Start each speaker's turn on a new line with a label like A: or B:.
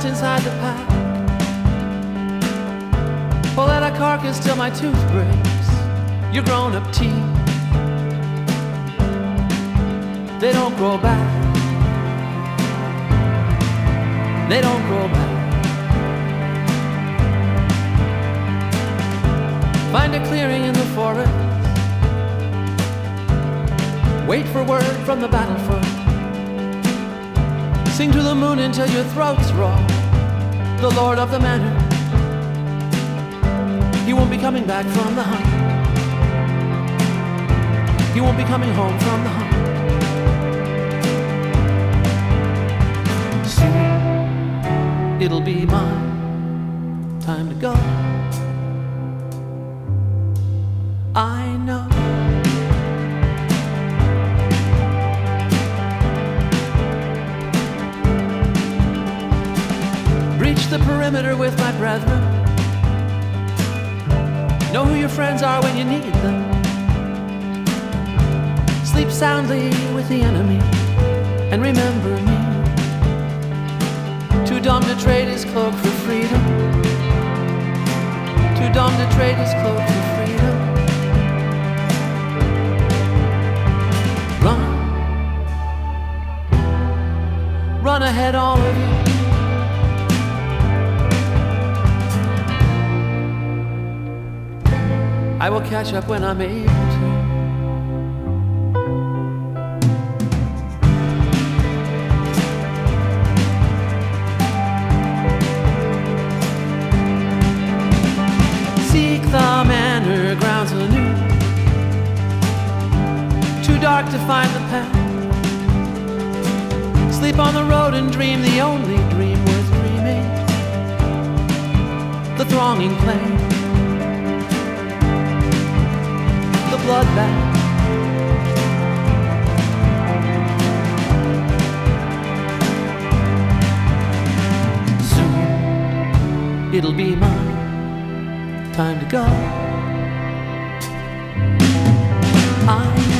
A: lost inside the pack. Pull out a carcass till my tooth breaks. Your grown-up teeth, they don't grow back. They don't grow back. Find a clearing in the forest. Wait for word from the battlefront. Sing to the moon until your throat's raw. The lord of the manor, he won't be coming back from the hunt. He won't be coming home from the hunt. Soon it'll be my time to go. I know. Breach the perimeter with my brethren. Know who your friends are when you need them. Sleep soundly with the enemy, and remember me. Too dumb to trade his cloak for freedom. Too dumb to trade his cloak for freedom. Run. Run ahead, all of you. I will catch up when I'm able to. Seek the manor grounds anew. Too dark to find the path. Sleep on the road and dream the only dream worth dreaming. The thronging plain, the bloodbath. Soon it'll be my time to go. I